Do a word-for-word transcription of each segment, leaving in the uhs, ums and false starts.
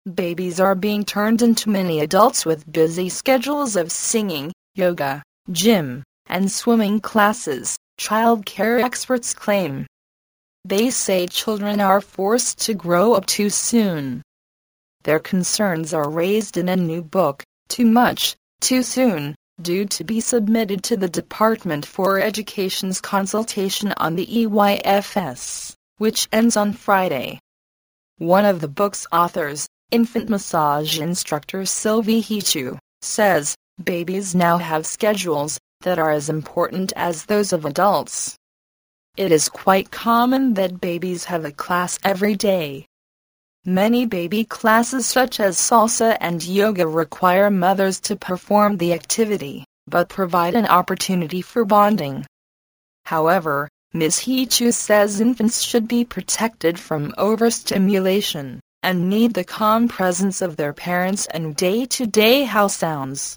babies are being turned into mini adults with busy schedules of singing, yoga, gym, and swimming classes, childcare experts claim. They say children are forced to grow up too soon. Their concerns are raised in a new book, Too Much, Too Soon, due to be submitted to the Department for Education's consultation on the E Y F S, which ends on Friday. One of the book's authors, infant massage instructor Sylvie Hichu, says, babies now have schedules that are as important as those of adults. It is quite common that babies have a class every day. Many baby classes such as salsa and yoga require mothers to perform the activity, but provide an opportunity for bonding. However, Miz Hichu says infants should be protected from overstimulation, and need the calm presence of their parents and day-to-day house sounds.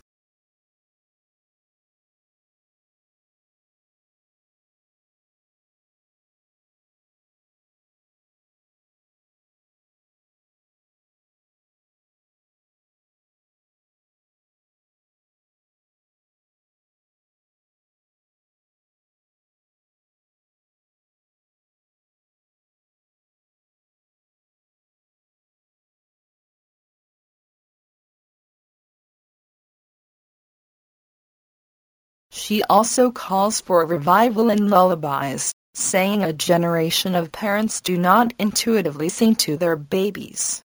She also calls for a revival in lullabies, saying a generation of parents do not intuitively sing to their babies.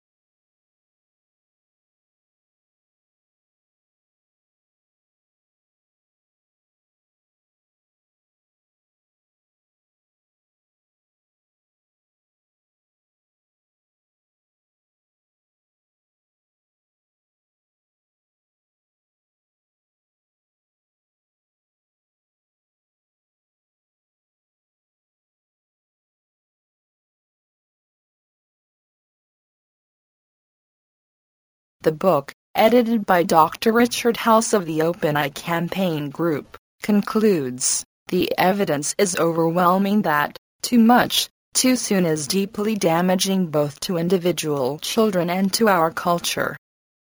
The book, edited by Doctor Richard House of the Open Eye Campaign Group, concludes, the evidence is overwhelming that, too much, too soon is deeply damaging both to individual children and to our culture.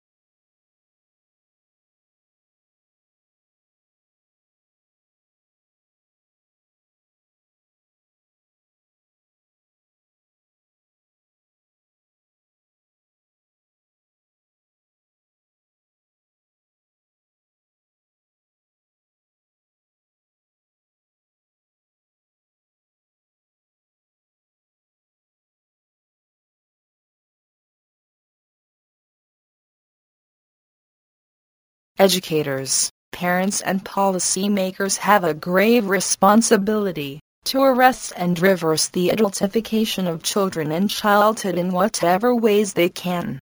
Educators, parents and policymakers have a grave responsibility to arrest and reverse the adultification of children in childhood in whatever ways they can.